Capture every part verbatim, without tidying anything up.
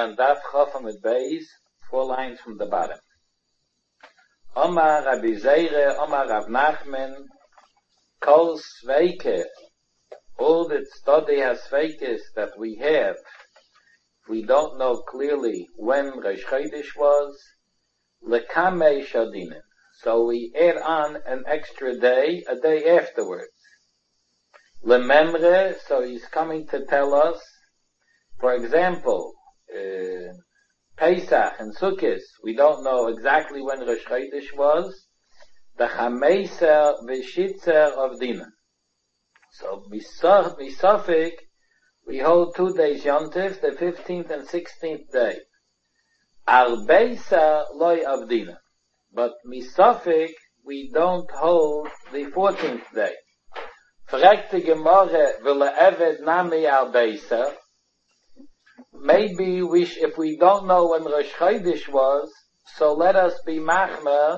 on Daf Chofam with Beis, four lines from the bottom. Omar Rabbi Zeire, Omar Rav Nachman, Kol Sveike, all the study has Sveikes that we have, we don't know clearly when Rosh Chodesh was, Lekamei Shadinen. So we add on an extra day, a day afterwards. Lememre, so he's coming to tell us, for example, uh, Pesach and Sukkot, we don't know exactly when Rosh Chodesh was, the Chameser V'Shitzer of Dinah. So, Misafik, we hold two days Yontif, the fifteenth and sixteenth day. Arbeisa Loi Avdina. But Misafik, we don't hold the fourteenth day. Fragte Gemara V'le Eved Nami Arbeisa. Maybe we sh- if we don't know when Rosh Chodesh was, so let us be machmer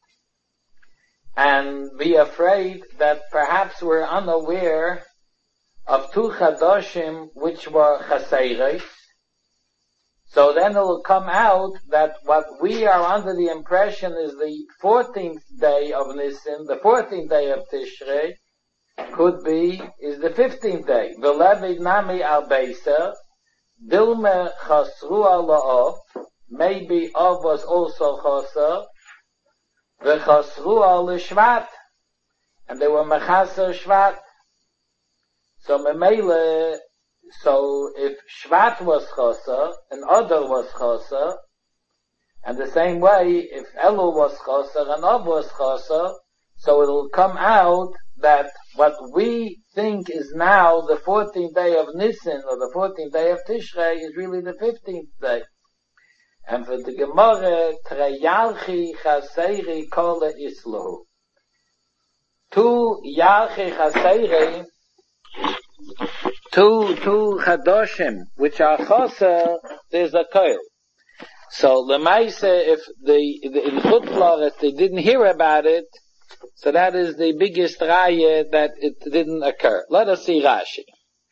and be afraid that perhaps we're unaware of two Chadoshim which were Chaseires. So then it will come out that what we are under the impression is the fourteenth day of Nisan, the fourteenth day of Tishrei, could be, is the fifteenth day. V'levid nami al beiser, Dilme chasrua la'ov, maybe Av was also chaser, v'chasrua l'shvat, and they were mechaser shvat. So memele, so if shvat was chaser, and Adar was chaser, and the same way, if Elul was chaser and Av was chaser, so it will come out that what we think is now the fourteenth day of Nisan or the fourteenth day of Tishrei is really the fifteenth day. And for the Gemara, Treyalchi Chaseiri Kole Islahu. Two Yalchi Chaseiri, two, two Chadoshim, which are Chaser, there's a Koil. So, Lemaise, if the, the in Chutlar, if they didn't hear about it, so that is the biggest raya that it didn't occur. Let us see Rashi.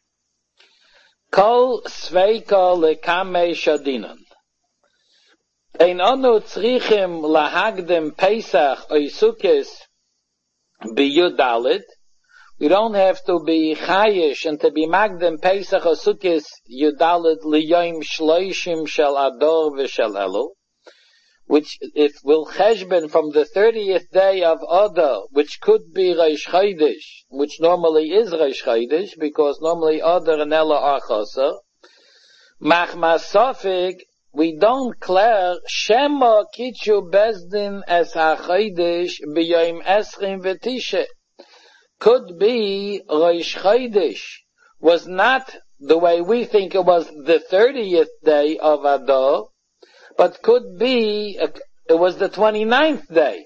Kol sveika lekamei shadinan. Ein anu tzrichim lahagdem Pesach oy Sukkos biyudalit. We don't have to be chayish and to be magdem Pesach or Sukkos yudalit liyoim shloishim shel Adar v'shel Elul, which it will cheshben from the thirtieth day of Adar, which could be Rosh Chodesh, which normally is Rosh Chodesh, because normally Adar and Elul are chaser. Machmas Sofik, we don't declare Shema Kitchu Bezdin as HaChodesh b'yom esrim v'tisha. Could be Rosh Chodesh was not the way we think it was the thirtieth day of Adar, but could be, it was the twenty-ninth day.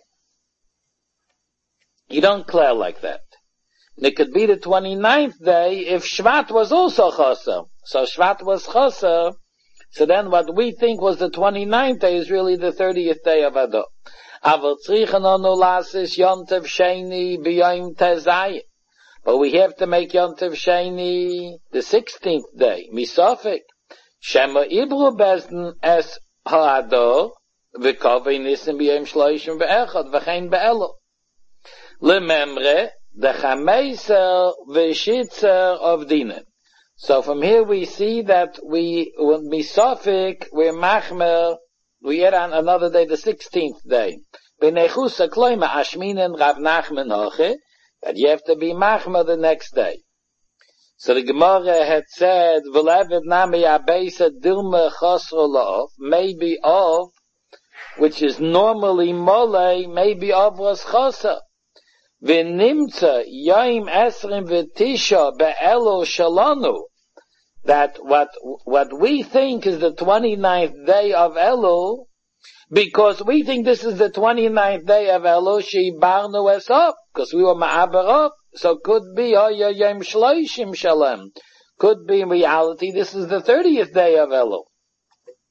You don't declare like that. And it could be the twenty-ninth day if Shvat was also Chaser. So Shvat was Chaser, so then what we think was the twenty-ninth day is really the thirtieth day of Adar. Aval tzrichen onu lasis Yontev Sheni b'yom Tezayim. But we have to make Yontev Sheni the sixteenth day. Misafik. Shema Ibru Bezdin es Ha'adar, v'kovei nisim b'yom shloishim v'echad, v'chein be'elo. Lememre, the chameser v'shitzer of dinim. So from here we see that we, when misafik, we're machmer, we add on another day, the sixteenth day. B'nechusa kloima ashminen Rav Nachman hoche, that you have to be machmer the next day. So the Gemara had said, "V'levet nami abeisa dilma chasro la'ov," maybe of, which is normally mole, maybe of was chasa. V'nimtza yom esrim v'tisha be'elo shalanu, that what what we think is the twenty-ninth day of Elul, because we think this is the twenty-ninth day of Elul, shebarnu es up, because we were ma'aber up. So could be, oh, yom shloishim shalem. Could be in reality, this is the thirtieth day of Elul.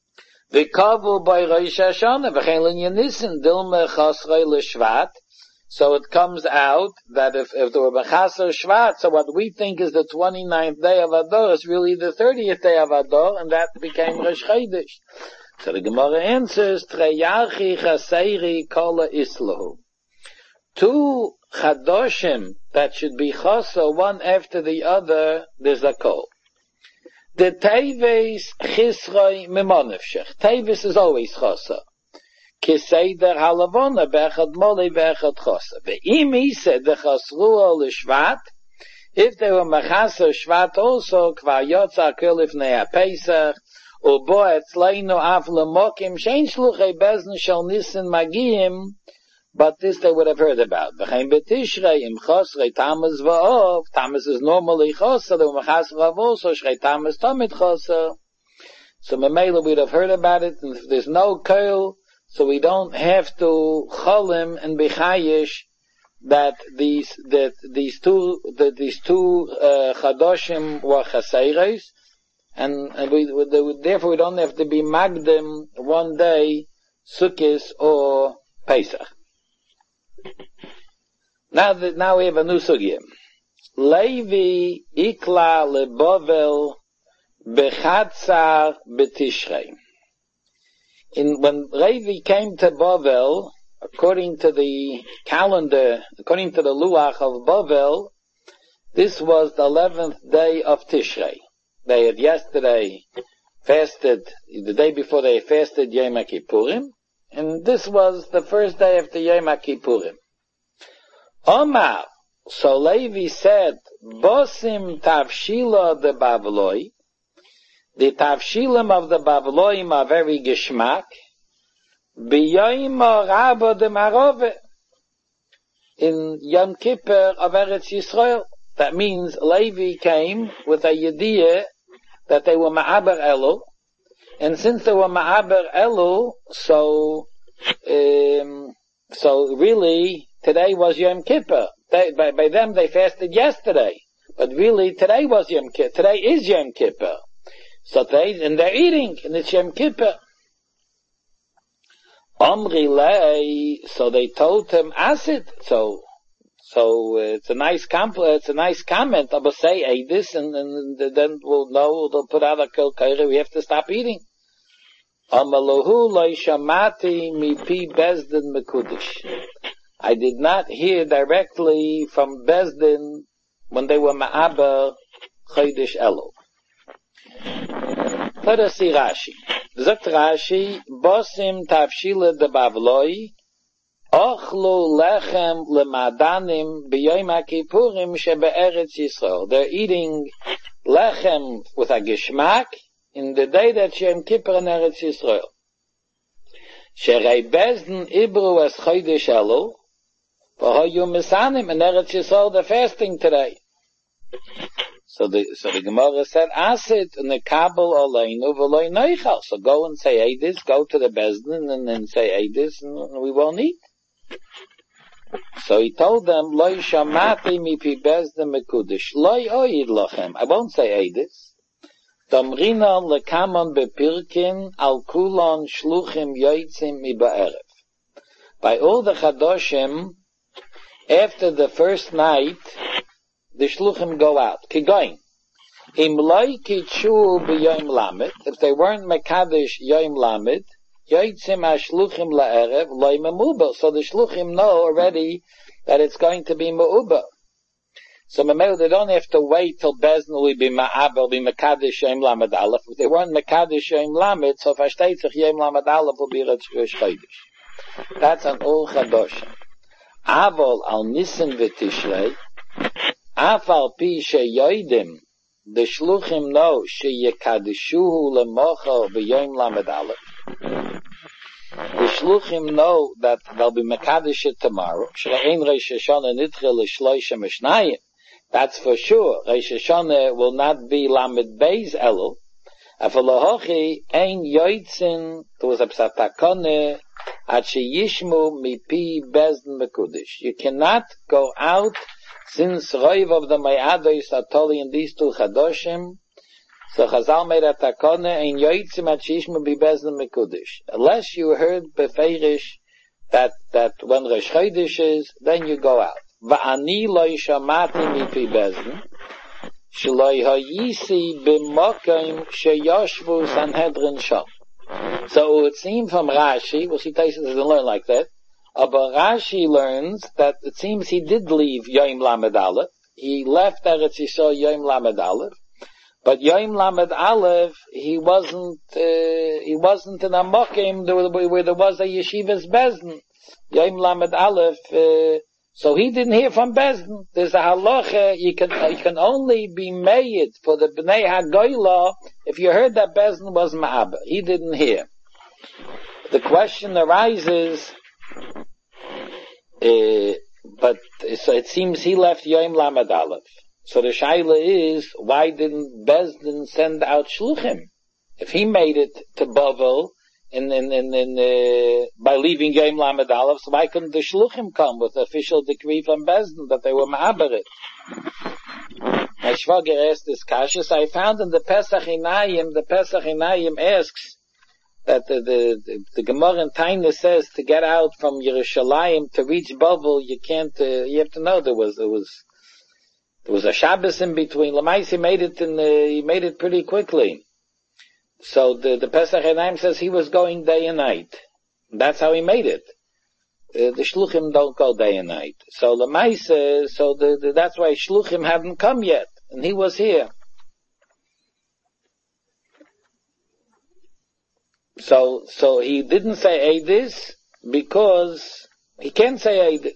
V'kavu by Rosh Hashanah, v'chein l'nyan Nisan, dilme chasrei l'shvat. So it comes out that if, if there were Mechaser Shvat, so what we think is the twenty-ninth day of Adar is really the thirtieth day of Adar, and that became Rosh Chodesh. So the Gemara answers, Treyachi Chaseiri Kola Islahu. Two Chadoshim that should be Chasa, one after the other, there's a call. The Teves Chisroi Mimonevshech. Teves is always Chasa. Kiseider halavona bechad moli bechad chosa. Ve'im isa dechasruo l'shvat, if they were mechaser shvat also, kvar yotza kulif nea pesach, ubo etzleinu af lemokim, shein shluchei bezn shal nissen magiyim, but this they would have heard about. V'chein betishrei im chosrei tamas va'ov, tamas is normally chosa, they were mechaser av also, shrei tamas tamid chosa. So memela we'd have heard about it, and if there's no koil, so we don't have to cholim and bechayish that these that these two that these two uh, chadoshim were chaseires, and, and we, we therefore we don't have to be magdim one day Sukkos or Pesach. Now that now we have a new sugya. Levi ikla leBavel bechatzar betishrei. In, when Levi came to Bavel, according to the calendar, according to the Luach of Bavel, this was the eleventh day of Tishrei. They had yesterday fasted, the day before they fasted Yom Kippurim, and this was the first day of the Yom Kippurim. Omar, so Levi said, Bosim Tavshila de Bavloi, the tavshilim of the Bavloim are very geschmack. B'yoyim rabba de marove. In Yom Kippur of Eretz Yisrael. That means Levi came with a yediyah that they were ma'aber elu. And since they were ma'aber elu, so, um, so really, today was Yom Kippur. They, by, by them they fasted yesterday. But really, today was Yom Kippur. Today is Yom Kippur. So they, and they're eating, and it's Yom Kippur. Omri lei, so they told him, acid. So, so uh, it's a nice compl- it's a nice comment. But say, hey, this, and, and then we'll know, they'll put out a kol kaira, we have to stop eating. Amaluhu loi shamati mi pi bezdin mekudish. I did not hear directly from Bezdin when they were ma'aber chodesh elu. Let us see Rashi. Zot Rashi, Bosim Tavshila de Bavloi, Ochlu Lechem Lemadanim B'Yom HaKippurim Shebe'eretz Yisrael. They're eating lechem with a geschmack in the day that Yom Kippur in Eretz Yisrael. Sherei Bezdin Ibru es Chodesh Elu, V'hoyu Misanim in Eretz Yisrael, they're fasting today. So the, so the Gemara said, Asit nekabel aleinu v'loi noichal. So go and say Eidis, go to the Bezdin and then say Eidis, and we won't eat. So he told them, Loi shamati mipi Bezdin mekudish, Loi oid lochem. I won't say Eidis. Damrinan lekamon bepirkin, al kulon shluchim yoitzim mi ba'erev. By all the Chadoshim, after the first night, the shluchim go out. Kigoin. Im loy kichu b'yom lamed. If they weren't mekadesh yom lamed, yoitzim ha-shluchim la'erev loy me'uber. So the shluchim know already that it's going to be me'uber. So memel, they don't have to wait till Bezdin will be ma'aber, be mekadesh yom lamed aleph. If they weren't mekadesh yom lamed, so fashteitzich yom lamed aleph will be Rosh Chodesh. That's an ol chadosh. Avol al nissen v'tishrei, Afal pi sheyoidim, the shluchim know sheyekadishuhu lemocha b'yom lamed aleph. The shluchim know that they'll be mekadesh it tomorrow. She'ein Rosh Hashanah nitchel l'shloisha mishnayim. That's for sure. Rosh Hashanah will not be lamed beis elu. Afalahochi ein yoitzin. There was a psatakone at sheyishmu mipi bezdin mekudish. You cannot go out. Since Roiv of the Mayados are totally in these two Chadoshim, so Chazal made a takone, and Yoitzim at Shishma be Bezdin Mekudish. Unless you heard Befeirish that, that when Rosh Chodesh is, then you go out. Va'ani lo shamati mipi bezdin, shloi hayisi b'mokim sheyoshvu Sanhedrin sham. So it would seem from Rashi, well, she Taisus doesn't learn like that, but Rashi learns that it seems he did leave Yom Lamed Aleph. He left Eretz Yisrael Yom Lamed Aleph, but Yom Lamed Aleph, he wasn't, uh, he wasn't in a mokim where there was a yeshiva's bezdin. Yom Lamed Aleph, uh, so he didn't hear from bezdin. There's a halacha, you can, you can only be made for the Bnei HaGoyla if you heard that bezdin was ma'aber. He didn't hear. The question arises, uh, but so it seems he left Yom Lamed Aleph. So the shaila is, why didn't Bezdin send out shluchim? If he made it to Bavel in in in, in uh, by leaving Yom Lamed Aleph, so why couldn't the shluchim come with official decree from Bezdin that they were ma'aberit? My shvager asked this kasha. So I found in the Pesach Inayim, the Pesach Inayim asks that the the, the, the Gemara in Taina says to get out from Yerushalayim to reach Bavel, you can't. Uh, you have to know there was there was. There was a Shabbos in between. Lamais, he made it in the, he made it pretty quickly. So the, the Pesach Enaim says he was going day and night. That's how he made it. Uh, the Shluchim don't go day and night. So Lamais, uh, so the, the, that's why Shluchim hadn't come yet. And he was here. So, so he didn't say Eidis because he can't say Eidis.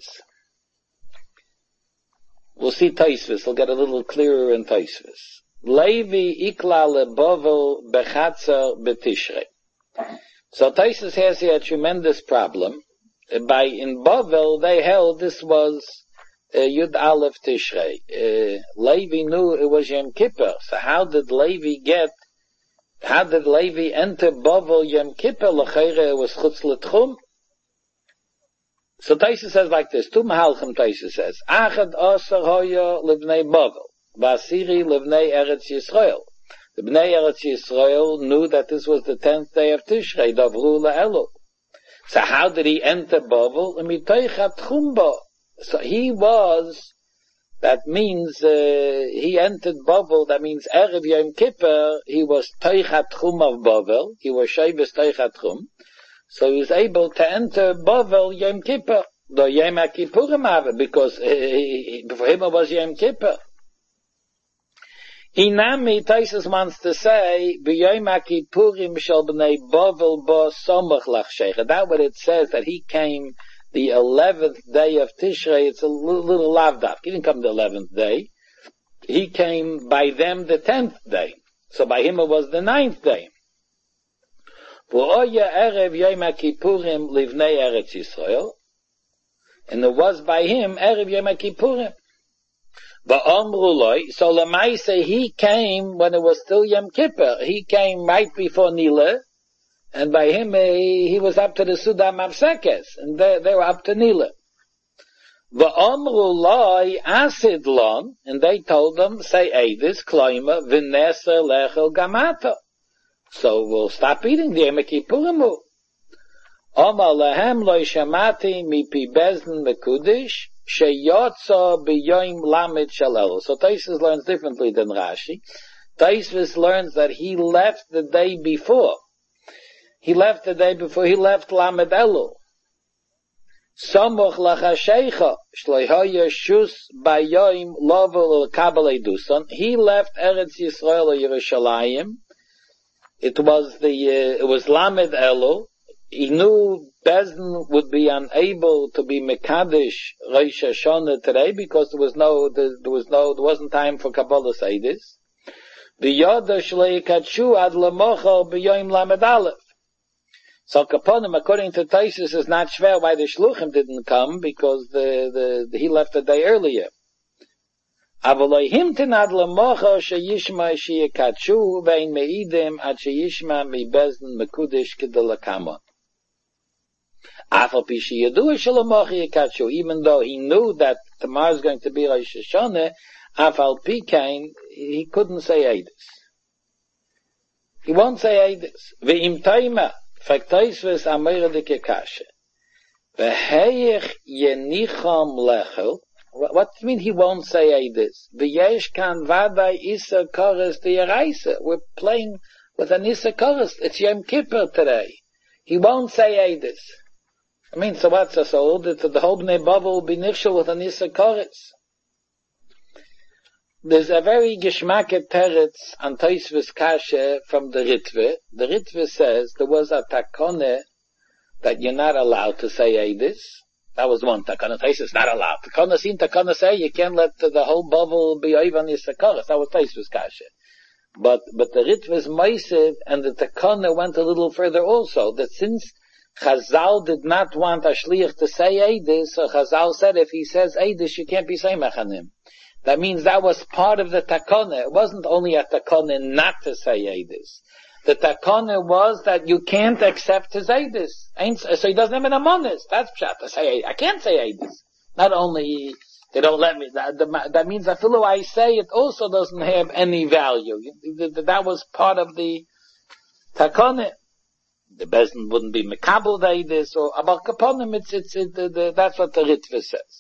We'll see Taisvis. We'll get a little clearer in Taisvis. Levi ikla lebovel bechatzer betishrei. So Taisvis has here a tremendous problem. By in Bovel they held this was uh, Yud Aleph Tishrei. Uh, Levi knew it was Yom Kippur. So how did Levi get? How did Levi enter Bovel Yom Kippur? L'cheire it was chutz l'tchum. So Taisa says like this, two Mahalchim Taisa says, Achad Asar Hoya Livnei Bavel, Vasiri Livnei Eretz Yisrael. The Bnei Eretz Yisrael knew that this was the tenth day of Tishrei, Davru La'elu. So how did he enter Bavel? Mitoichat Chumba. So he was, that means, uh, he entered Bavel, that means Erev Yom Kippur, he was Toichat Chum of Bavel, he was Shevis Toichat Chum. So he was able to enter Bavel Yom Kippur, the Yom HaKippurim Ave, because he, he, for him it was Yom Kippur. Inami, Taisus wants to say, B'Yom HaKippurim shel b'nei Bavel bo somach lachshecha. That's what it says, that he came the eleventh day of Tishrei. It's a little, little lavdaf. He didn't come the eleventh day. He came by them the tenth day. So by him it was the ninth day. And it was by him Erev Yom HaKippurim. So Lamaise, he came when it was still Yom Kippur. He came right before Nila, and by him he, he was up to the Sudam Apsekes, and they, they were up to Nila. And they told them, say Eidis, Kloima, V'neser Lechel Gamata. So we'll stop eating the Yom Kippurim. Omar lehem lo shamati mipi bezdin mekudish sheyotza b'yoim lamed shalel. So Taisus learns differently than Rashi. Taisus learns that he left the day before. He left the day before. He left Lamed Elu. Samoch lachashecha shleihoya shus b'yoim lovel kabel eduson. He left Eretz Yisrael or Yerushalayim. It was the, uh, it was Lamed Elu. He knew Bezdin would be unable to be Mekadesh Rosh Hashanah today because there was no, there, there was no, there wasn't time for Kabbalah Seidis. B'yoda shlei katshu ad lemochel b'yoim Lamed Aleph. So Kaponim, according to Taisus, is not shver why the Shluchim didn't come because the, the, the he left a day earlier. Avaloi himtin ad lemocha sheyishma sheyikatshu vein meidim ad sheyishma mi bezdin mekudish kedelakamon. Afal pi sheyadu shelemocha yikatshu, even though he knew that tomorrow is going to be Rosh Hashanah, afal pi kain, he couldn't say Eidis. He won't say Eidis. Ve'im taima, faktoisves amira de kekashe. V'heich yenicham lechel. What do you mean he won't say this? V'yesh kan vaday isa koros d'yaraisa. We're playing with an isa koros. It's Yom Kippur today. He won't say this. I mean, so what's so old? The whole Bnei Bava will be nichshel with an isa koros. There's a very geschmacked teretz on Tosfos Kasha from the Ritve. The Ritve says there was a takone that you're not allowed to say Eidis. That was one takone. Tosfos not allowed. Takone seen takone say you can't let the, the whole bubble be over on Yisakaris. That was Tosfos Kasha. But but the Ritve's Meisev and the takone went a little further also. That since Chazal did not want a shliach to say Eidis, so Chazal said if he says Eidis, you can't be saying Mechanim. That means that was part of the takone. It wasn't only a takone not to say Eidis. The takone was that you can't accept his Eidis. So he doesn't have an amonis. That's pshat to say I can't say Eidis. Not only they don't let me, that, that means that fellow I say it also doesn't have any value. That was part of the takone. The Bezdin wouldn't be mekabel Eidis or abal kaponim. It's, it's, it, the, the, that's what the Ritva says.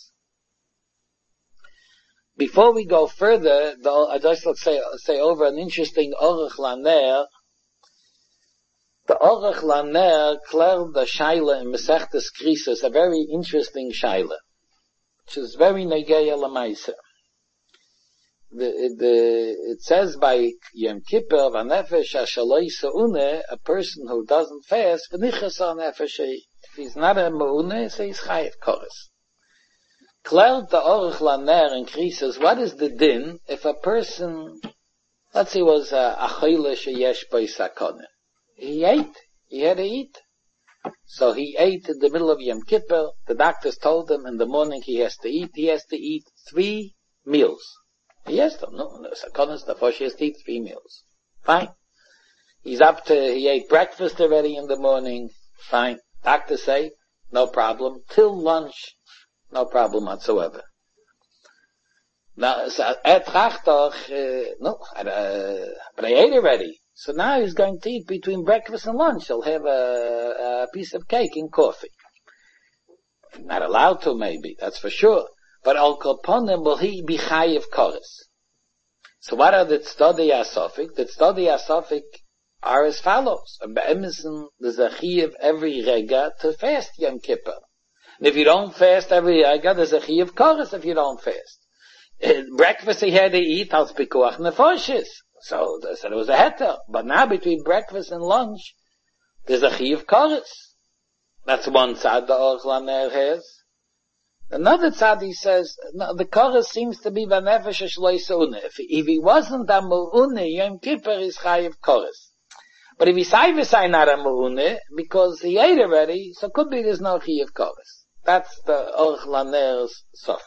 Before we go further, though, I just let's say, say over an interesting Orach Laner. The Orach Laner cleared the Shaila in Masechtas Krisos, a very interesting Shaila, which is very Negeya Lamaisa. The, the, it says by Yom Kippur, Vanefesh Ashaloi Sa'une, a person who doesn't fast, V'nichas Nefesh, if he's not a Ma'une, so he's Chayiv Koros. Cleared the Orach Laner in Krisos, what is the din if a person, let's say, was a Achile Sheyesh Boi Sakone. He ate. He had to eat. So he ate in the middle of Yom Kippur. The doctors told him in the morning he has to eat. He has to eat three meals. He has to. No, no, Sakonis, the first he has to eat three meals. Fine. He's up to, he ate breakfast already in the morning. Fine. Doctors say, no problem. Till lunch, no problem whatsoever. Now, so, at Chachtach, uh, no, uh, but I ate already. So now he's going to eat between breakfast and lunch. He'll have a, a piece of cake and coffee. Not allowed to, maybe, that's for sure. But al kolponim will he be chayiv koros. So what are the tzadei asofik? The tzadei asofik are as follows. And be'emison, there's a chayiv every rega to fast Yom Kippur. And if you don't fast every rega, there's a chayiv koros if you don't fast. In breakfast he had to eat al pikuach nefoshes. So, so there was a heter. But now between breakfast and lunch, there's a chayiv koros. That's one side the Orach Laner has. Another tzad he says, no, the koros seems to be v'nefesh shloi se'une. If, if he wasn't a mu'une, Yom Kippur is chayiv koros. But if he's sayvasai not a mu'une, because he ate already, so could be there's no chayiv koros. That's the Orach Laner's sof.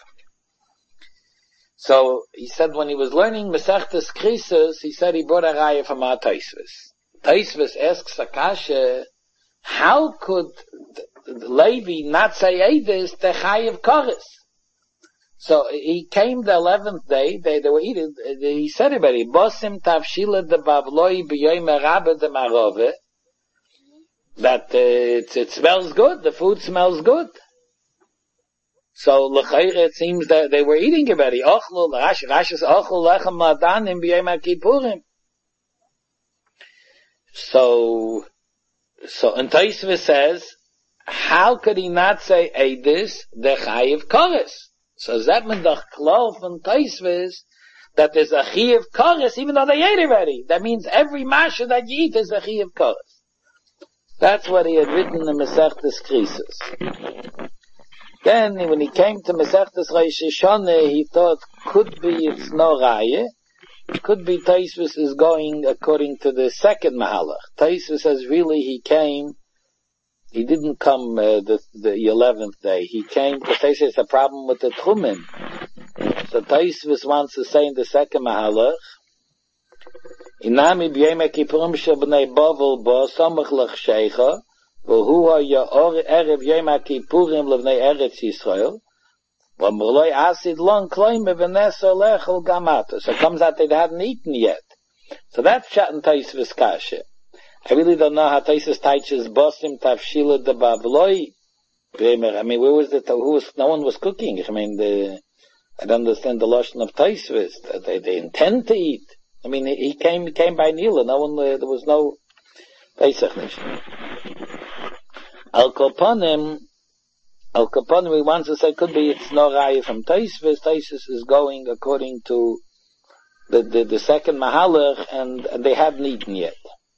So, he said when he was learning Masechtas Krisos, he said he brought a raya from our Tosfos. Tosfos asks Akasha, how could Levi not say Eidis to Chayiv Koros? So, he came the eleventh day, they, they were eating, he said already, Bosim Tavshila de Bavloi B'yoyme Rabbe de Marove, that uh, it, it smells good, the food smells good. So, l'chayre, it seems that they were eating already. Ochlu, Rashi, Rashi says, Ochlu lechem madanim b'yom kippurim. So, so, and Tosfos says, how could he not say Eidis, the chayiv koros? So, that means the klal from Tosfos, that there's a chayiv koros, even though they ate already. That means every masha that you eat is a chayiv koros. That's what he had written in Masechtas Krisos. Then, when he came to Masechtas Rosh Hashanah, he thought, could be it's no raya. Could be Tosfos is going according to the second Mahalach. Tosfos says really he came, he didn't come uh, the, the eleventh day. He came, because Tosfos has a problem with the Tchumen. So Tosfos wants to say in the second Mahalach, Inami b'yom kippurim shel b'nei Bavel bo samach l'chsheicha, והו היה ערב יום הכיפורים לבני ארץ ישראל, ומרלוי עשית לון קלוימה ונסר לאכול גם עתה. So it comes out they hadn't eaten yet. So that's pshat in Tosfos Kasha. I really don't know how Tosfos teaches Bosim Tavshila de Bavloi I mean, where was the, who was, no one was cooking. I mean, the, I don't understand the lotion of Taisvis. They, they intend to eat. I mean, he came, he came by Nila. No one, uh, there was no Pesach. Al Koponim, Al Koponim, we want to say, could be it's no Raya from Taisvis. Taisvis is going according to the, the, the second Mahalach, and, and they haven't eaten yet.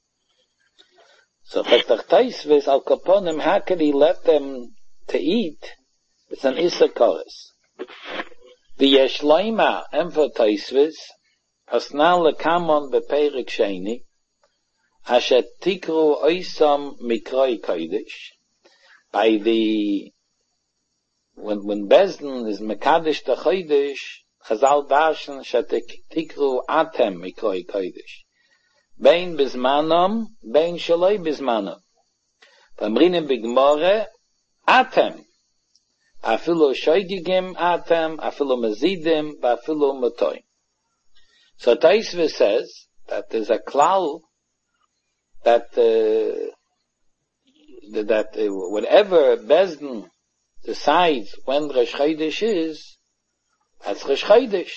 So, Petach Taisvis, Al Koponim, how could he let them to eat? It's an Issa Koris. The Yeshloima, Emfa Taisvis, Asna Lekamon Beperik Sheni, Asher Tikru Oisam Mikroi Kodesh, by the, when, when Bezdin is Mekadesh the Chodesh, Chazal Darshan Shatik Tikru Atem Mikroi Kodesh. Bein Bizmanom, Bein Shaloi Bizmanom. Vamrinim Bigmore, Atem. Afilu Shoigigim Atem, Afilu Mazidim, Afilu Motoim. So Taisvis says that there's a klal that, uh, that uh, whatever Bezdin decides when Rosh Chodesh is, that's Rosh Chodesh.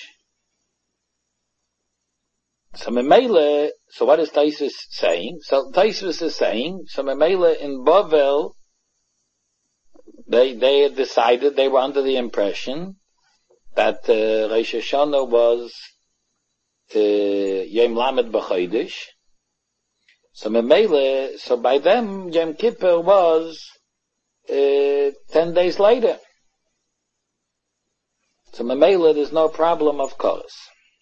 So Memele, so what is Taisvis saying? So Taisvis is saying, so Memele in Bavel, they, they had decided, they were under the impression that, uh, Rosh Hashanah was, uh, Yom Lamed B'Chodesh. So Memele, so by them, Yom Kippur was, uh, ten days later. So Memele, there's no problem of course.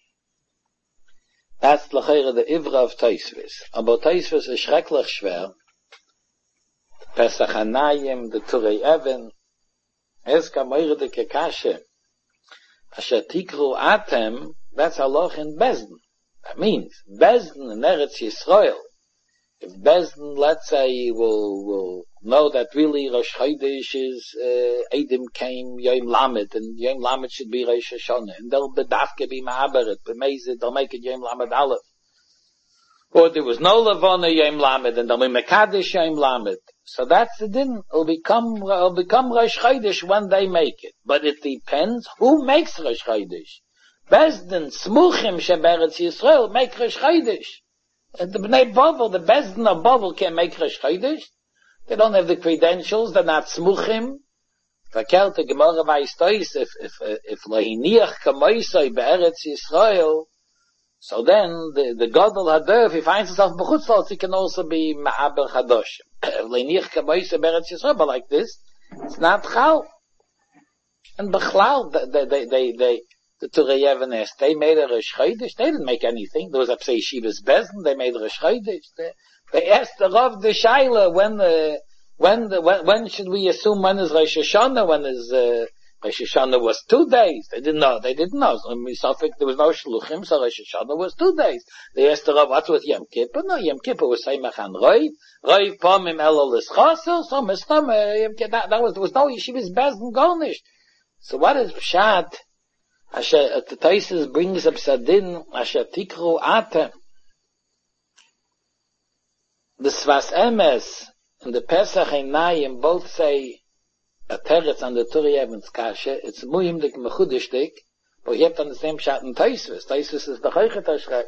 That's l'chayra the ivra of Taisvis. Aber Taisvis is schrecklich schwer. Pesach Hanayim, the Turei Even, es kamoire de kekashe. Asher tikru atem, that's haloch in Bezdin. That means, Bezdin in Eretz Yisrael, if Bezdin, let's say, will, will know that really Rosh Chodesh is, uh, Eidim came Yom Lamed, and Yom Lamed should be Rosh Hashanah, and they'll bedafke be ma'aberet, b'meizid, they'll make it Yom Lamed Aleph. Or there was no Levana Yom Lamed, and they'll be Mekadesh Yom Lamed. So that's the din. It'll become, it'll become Rosh Chodesh when they make it. But it depends who makes Rosh Chodesh. Bezdin, Smuchim, Sheberetz Yisrael, make Rosh Chodesh. The Bnei Bavel, the Bezdin of Bavel can make Rosh Chodesh. They don't have the credentials, they're not Smuchim. Verkehrt, the Gemara weiß tois, if, if, if Lehiniach Kamoisoi Be'eretz Yisrael, so then the, the Gadol Hadar, if he finds himself B'chutzlot, he can also be Ma'aber Chadoshim. If Lehiniach Kamoisoi Be'eretz Yisrael, but like this, it's not Chal. And B'chlal, they, they, they, they, the Turei Even asked, they made a Rosh Chodesh, they didn't make anything. There was a Psei Shivas Bezdin, they made a Rosh Chodesh. They, they asked the Rav the Shaila, when the, when the, when, when should we assume when is Rosh Hashanah, when is, uh, Rosh Hashanah was two days. They didn't know, they didn't know. So in Suffolk there was no Shluchim, so Rosh Hashanah was two days. They asked the Rav, what's with Yom Kippur? No, Yom Kippur was Seimach and Roiv. Roiv Pomim Elul is Chasel, so Mistam, Yom Kippur, that, that was, there was no Yeshivas Bezdin Gornish. So what is Pshat? Asher, the Taisus brings up Sadin, Asher Tikru Atem. The Svas Emes and the Pesach Einayim both say a teretz on the Turei Even's kashe. It's muhim dik mechudish dik, but you have to understand Pshat and Taisus. Taisus is the Choichet HaShrek.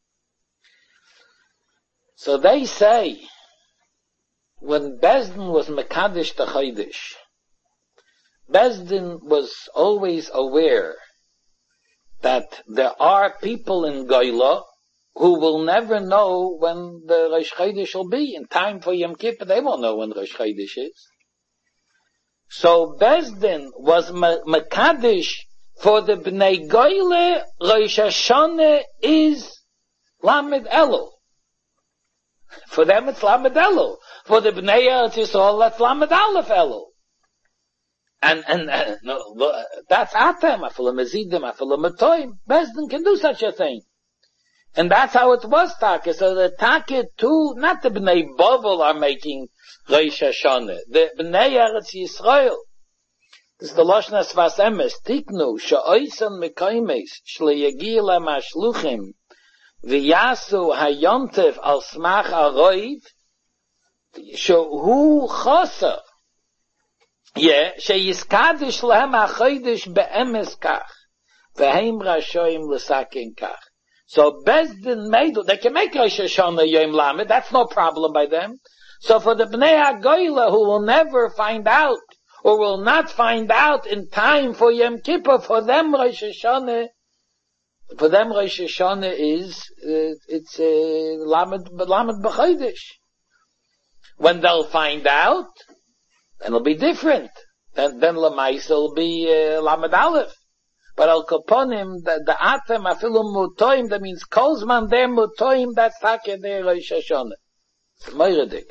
So they say, when Bezdin was Mekadesh the Chodesh, Bezdin was always aware that there are people in Goyla who will never know when the Rosh Chodesh will be. In time for Yom Kippur, they won't know when Rosh Chodesh is. So Bezdin was Mekadesh for the Bnei Goyle. Rosh Hashanah is Lamed Elul. For them it's Lamed Elul. For the Bnei Eretz Yisrael, that's Lamed Aleph Elul. And, and, uh, no, that's Atem, Afilu Mezidim, Afilu Metoim. Bezdin can do such a thing. And that's how it was, Taka. So the Taka too, not the Bnei Bavel are making Rosh Hashanah. The Bnei Eretz Yisrael. This is the Lashon Svas Emes. Tiknu, she'oisan mekaimes, shle'yagi lem hashluchim, v'yasu hayontev al smach aroiv, she'hu chasa. Yeah, sheyiskadish lehem achodesh be'emes kach, ve'hem rashoim l'sakin kach. So Bezdin made, they can make Rosh Hashanah Yom Lamed, that's no problem by them. So for the Bnei HaGoyla who will never find out, or will not find out in time for Yom Kippur, for them Rosh Hashanah, for them Rosh Hashanah is, uh, it's uh, Lamed, Lamed B'Chodesh. When they'll find out, then it'll be different. Then, then Lamaisa will be uh, Lamed Aleph. But al kaponim, the, the atem afilu mutoim, that means kolzman der mutoim, that's take der Rosh Hashanah. It's moiradik.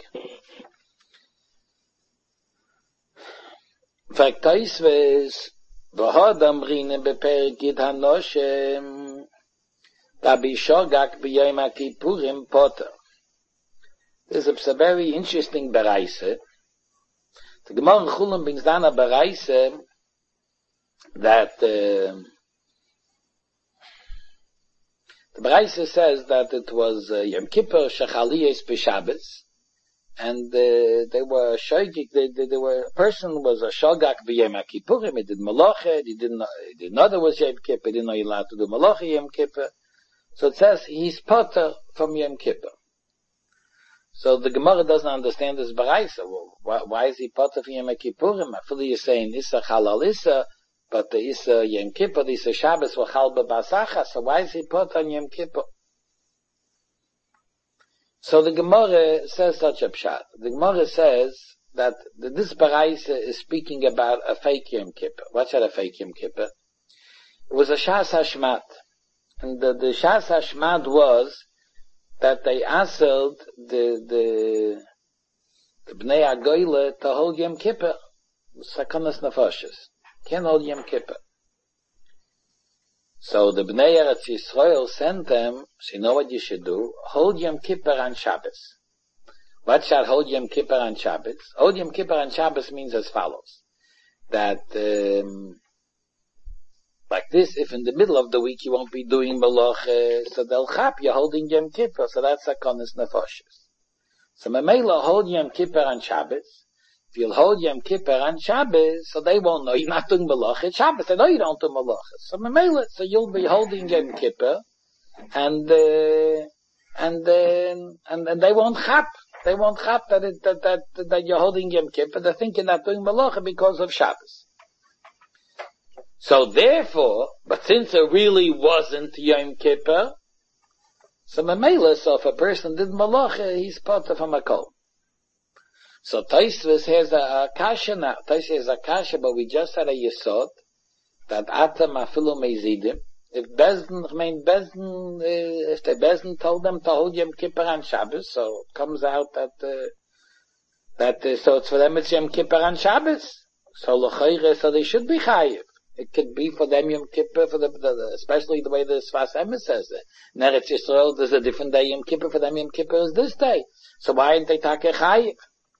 Faktaisves, v'hod amrine beperik yid hanoshem, tabi shogak b'yom HaKippurim poter. This is a very interesting bereise. The Gemara in Chulin brings down a bereise that uh, the Braisa says that it was uh, Yom Kippur Shechaliyos B'Shabbos, and uh, they were shogik. They, they, they were a person was a shogak b'Yom HaKippurim. He did malacha. He didn't know. He didn't know there was Yom Kippur. He didn't know he allowed to do malacha Yom Kippur. So it says he's potter from Yom Kippur. So the Gemara doesn't understand this Braisa. Well, why, why is he potter from Yom Kippurim? I feel you're saying Issa Halal Issa. But the Issa Yom Kippur, the Issa Shabbos were Chal B'Basacha, so why is he put on Yom Kippur? So the Gemara says such a pshat. The Gemara says that this Baraisa is speaking about a fake Yom Kippur. What's that, a fake Yom Kippur? It was a Shas Hashmat. And the, the Shas Hashmat was that they asked the, the, the Bnei HaGoyla to hold Yom Kippur. Sakanas Nefashos. Can't hold Yom Kippur. So the Bnei Eretz Yisrael sent them, so you know what you should do? Hold Yom Kippur on Shabbos. What shall hold Yom Kippur on Shabbos? Hold Yom Kippur on Shabbos means as follows. That, um, like this, if in the middle of the week you won't be doing Malach, so they'll chap, you're holding Yom Kippur, so that's Sakonis Nefashos. So Mamela hold Yom Kippur on Shabbos. If you'll hold Yom Kippur on Shabbos, so they won't know you're not doing Malach. It's Shabbos, they know you don't do Malach. So Mamela, so you'll be holding Yom Kippur, and, uh, and, uh, and, and they won't chap. They won't chap that, it, that, that, that you're holding Yom Kippur. They're thinking not doing Malach because of Shabbos. So therefore, but since it really wasn't Yom Kippur, so Mamela, so if a person did Malach, he's part of a Makol. So Taisvis has a kasha now. Taisvis has a kasha, but we just had a yesod that atam afilu mezidim. If Bezdin, I mean Bezdin, uh, if the Bezdin told them to hold Yom Kippur on Shabbos, so it comes out that uh, that uh, so it's for them it's Yom Kippur on Shabbos. So l'chayre, so they should be chayiv. It could be for them Yom Kippur, for the, the especially the way the Sfas Emes says it. In Eretz Yisrael, there's a different day Yom Kippur. For them Yom Kippur is this day. So why aren't they take a chayiv?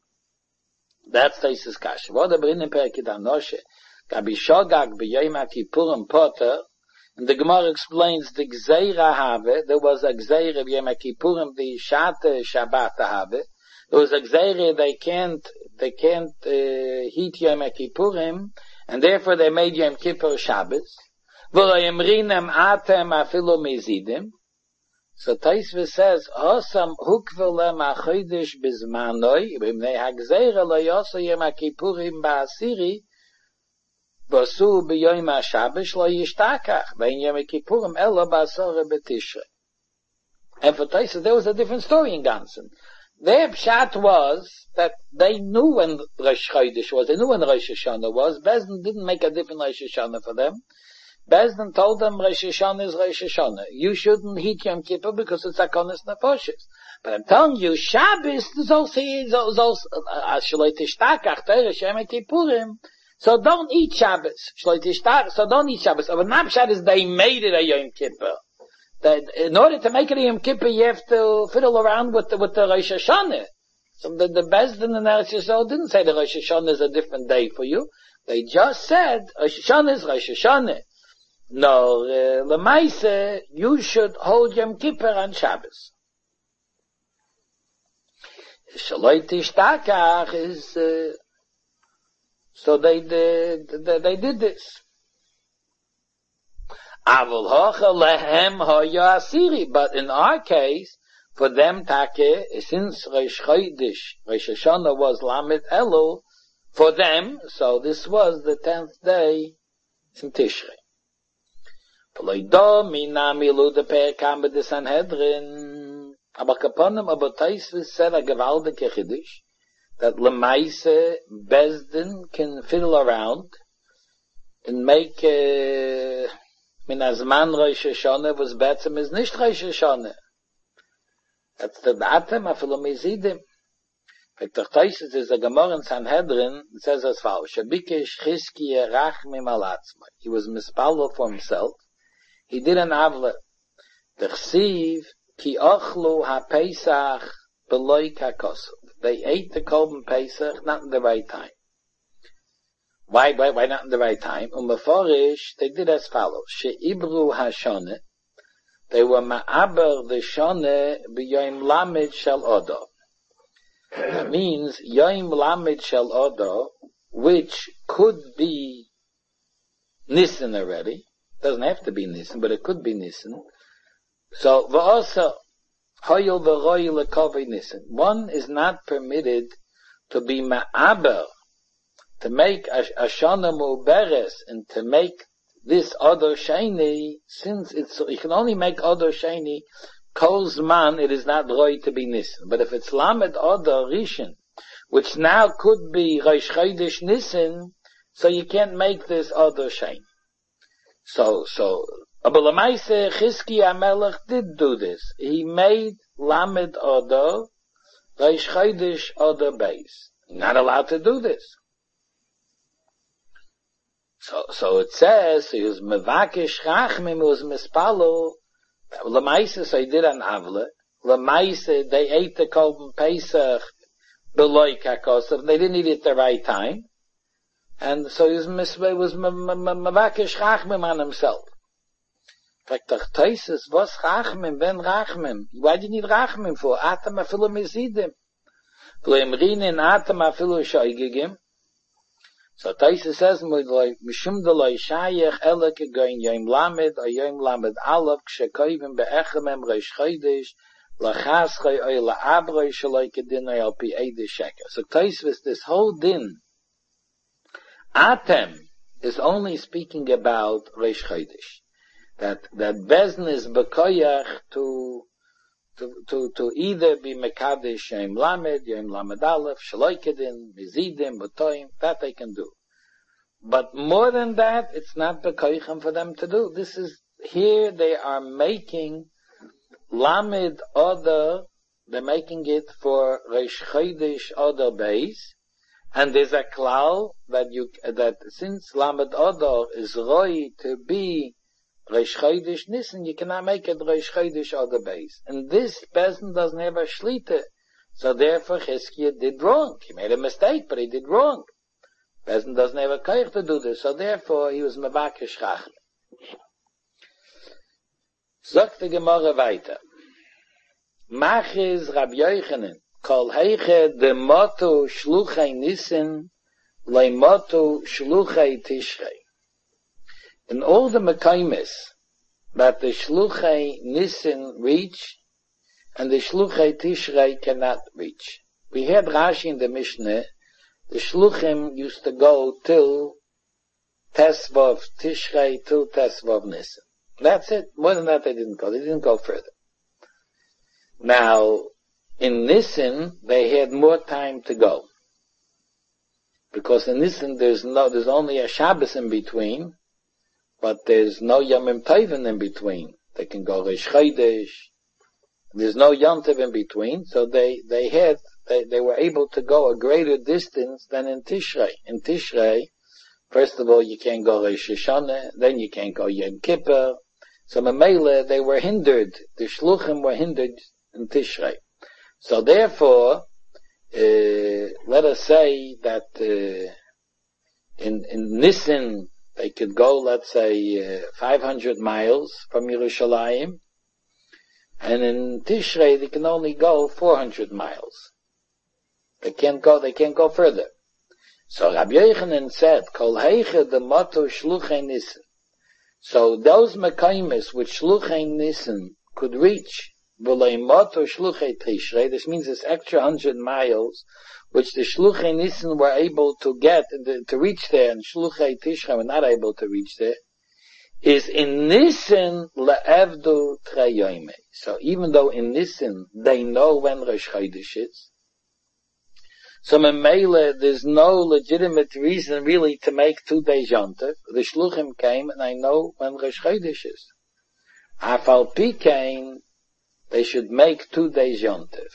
That's Taisus Kasha. What the Brin Perkid Anoshe, Gabi Shogag b'Yom HaKippurim Poter, and the Gemara explains the Gzeira Have, there was a Gzeira b'Yom HaKippurim, the Shate Shabbat Have, there was a Gzeira they can't, they can't, uh, heat Yom HaKippurim, and therefore they made Yom Kippur Shabbos. V'loyemrinem atem afilu mezidim. So Taisvis says, Hosam hukvelem achodesh bizmanoi, b'mnei hagzeira lo yoso Yom HaKippurim ba'asiri, v'osu b'yom HaShabbos lo yishtakach, v'in Yom HaKippurim elo ba'asore b'tishrei. And for Taisvis, there was a different story in Gansen. Their pshat was that they knew when Rosh Chodesh was, they knew when Rosh Hashanah was. Bezdin didn't make a different Rosh Hashanah for them. Bezdin told them Rosh Hashanah is Rosh Hashanah. You shouldn't heat Yom Kippur because it's Akonis Nefashos. But I'm telling you, Shabbos is also, is also, Shloi Tishtakach, Teresh Yom Kippurim. So don't eat Shabbos. Shloi Tishtach, so don't eat Shabbos. But not Pshat is they made it a Yom Kippur. That in order to make it a Yom Kippur, you have to fiddle around with the, with the Rosh Hashanah. So the, the Bezdin and Eretz Yisrael didn't say the Rosh Hashanah is a different day for you. They just said Rosh Hashanah is Rosh Hashanah. No, uh, Lemaise, you should hold Yom Kippur on Shabbos. Shaloi Tishtakach is, uh, So they did, they, they did this. Avol hocha lehem haya asiri. But in our case, for them, take, since Rosh Chodesh, Rosh Hashanah was Lamed Elul, for them, so this was the tenth day in Tishrei. Ploido mina milu de perkam de Sanhedrin. Aber kaponim aber Taisvis said a gewaltige Chiddush that Lemaise Bezdin can fiddle around and make uh, min azman Rosh Hashanah was betzem is nicht Rosh Hashanah. That's the datem afilu mizidim. Like the Taisvis is a Gemara in Sanhedrin. It says as follows: Shabikesh Chizkiya rachmim al atzma. He was mispalel for himself. He did an avla. The chsiv ki ochlu ha Pesach beloy kakosov. They ate the korban Pesach not in the right time. Why? Why? Why not in the right time? Umeforish they did as follows: Sheibru hashone. They were ma'aber the shone b'yoim lamed shel odo. That means yoim lamed shel odo, which could be Nisan already. Doesn't have to be Nisan, but it could be Nisan. So v'osa hoyel v'roy lekovei Nisan. One is not permitted to be ma'aber, to make a, a shana mu'beres, and to make this other sheni, since it's, you can only make other sheni, kozman, it is not roy to be Nisan. But if it's lamed other rishon, which now could be Rosh Chodesh Nisan, so you can't make this other sheni. So, so, but Lamaise Chizkiya Melech did do this. He made lamed other, Rosh Chodesh other base. Not allowed to do this. So, so it says, he was mevakesh chachmim, he was mispalo, Lamaise, so he did an avle, Lamaise, they ate the korban Pesach, beloy kakosov, they didn't eat it at the right time, and so he was misway, was mevakesh chachmim on himself. In fact, the Taisus, was chachmim, ben rachmim, why do you need rachmim for? Atam afilu mizidim. V'lemrinin atam afilu shoygigim. So Taisa says, Mishum deloi shayach ele kegoin yoim lamed, or yoim lamed alav, kshekoivim be'echemem reish chodesh, lachaschoi oy la'abroi shaloi kedinoi al pi eide sheker. So Taisa, this whole din, Atem, is only speaking about reish chodesh. That, that Bezn is bekoyach to, to, to, to either be mekadesh yoim lamed, yoim lamed alav, shaloi kedin, mizidim, botoim, that they can do. But more than that, it's not bekoychem for them to do. This is, here they are making lamed other, they're making it for Rosh Chodesh other base, and there's a klal that you, that since lamed other is roi to be Rosh Chodesh Nisan, you cannot make it Rosh Chodesh other base. And this person doesn't have a shlita. So therefore Chizkiya did wrong. He made a mistake, but he did wrong. Person doesn't have a koich to do this, so therefore he was mevakesh chachmim. Sagt the Gemara weiter. Machiz Rab Yochanan, kol heiche de motu shluchei Nisan, le motu shluchei Tishrei. In all the Mekaimis that the shluchei Nisan reach, and the shluchei Tishrei cannot reach. We had Rashi in the Mishnah, the shluchim used to go till Tesvav Tishrei, till Tesvav Nisan. That's it. More than that they didn't go. They didn't go further. Now, in Nisan, they had more time to go. Because in Nisan there's no, there's only a Shabbos in between, but there's no Yomim Tovim in between. They can go Rosh Chodesh. There's no Yom Tov in between, so they, they had, they, they were able to go a greater distance than in Tishrei. In Tishrei, first of all, you can't go Rosh Hashanah, then you can't go Yom Kippur. So Mamela, they were hindered, the Shluchim were hindered in Tishrei. So therefore, uh, let us say that, uh, in, in Nisan, they could go, let's say, uh, five hundred miles from Yerushalayim, and in Tishrei they can only go four hundred miles. They can't go, they can't go further. So Rabbi Yochanan said, Kol heiche de motto shluchei nissen. So those mekaymes which shluchei nissen could reach, v'lei motto shluchei tishrei, this means this extra hundred miles, which the shluchei nissen were able to get, to reach there, and shluchei tishrei were not able to reach there, is in Nissen le'evdu treyoime. So even though in Nissen they know when Rosh Chodesh is, so Memele, there's no legitimate reason really to make two days Yontif. The Shluchim came and I know when Rosh Chodesh is. Afal Pikein, they should make two days Yontif.